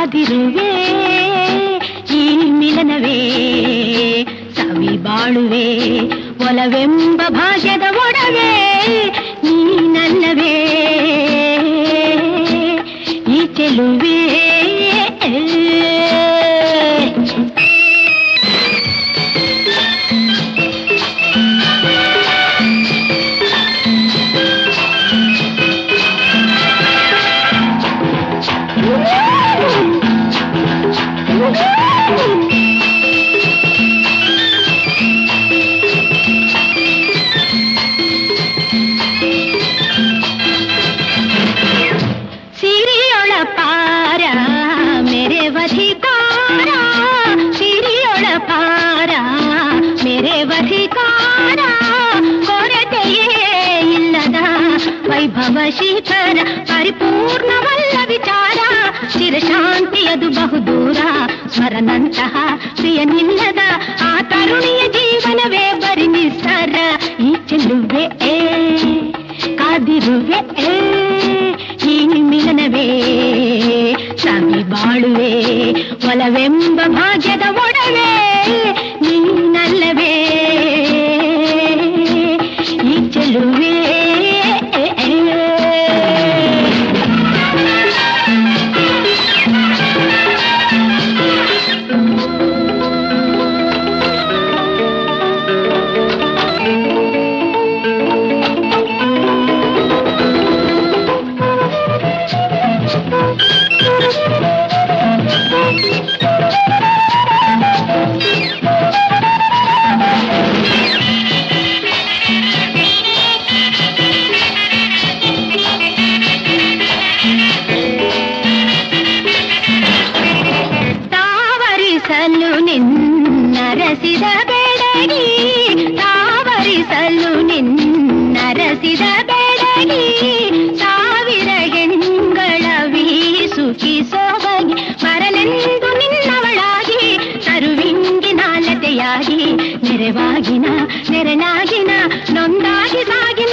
ಕಾದಿರುವೆ ಈ ಮಿಲನವೇ ಸವಿ ಬಾಳುವೆ ಒಲವೆಂಬ ಭಾಗ್ಯದ ಒಡವೆ ನೀನಲ್ಲವೇ ಈ ಚೆಲುವೆ ವೈಭವ ಶಿಖರ ಪರಿಪೂರ್ಣವಲ್ಲ ವಿಚಾರ ಚಿರಶಾಂತಿಯದು ಬಹುದೂರ ಸ್ವರನಂತಹ ಪ್ರಿಯನಿಲ್ಲದ ಆ ತರುಣಿಯ ಜೀವನವೇ ಬರಿ ನಿಸ್ಸಾರ ಈ ಚೆಲುವೆ ಕಾದಿರುವೆ ಈ ಮಿಲನವೇ ಸವಿ ಬಾಳುವೆ ಒಲವೆಂಬ ಭಾಗ್ಯದ ಒಡವೆ ನೀನಲ್ಲವೇ ಈ ಚೆಲುವೆ ನಿನ್ನರಸಿದ ಬೆಡಗಿ ತಾವರಿಸಲು ನಿನ್ನರಸಿದ ಬೆಡಗಿ ಸಾವಿರ ಹೆಣ್ಗಳ ವೀಸುಕಿ ಸೊಬಗಿ ಬರಲೆಂದು ನಿನ್ನವಳಾಗಿ ತರುವಿಂಗಿ ನಾಲತೆಯಾಗಿ ನೆರವಾಗಿನ ನೆರಳಾಗಿನ ನೊಂದಾಗಿ ಸಾಗಿ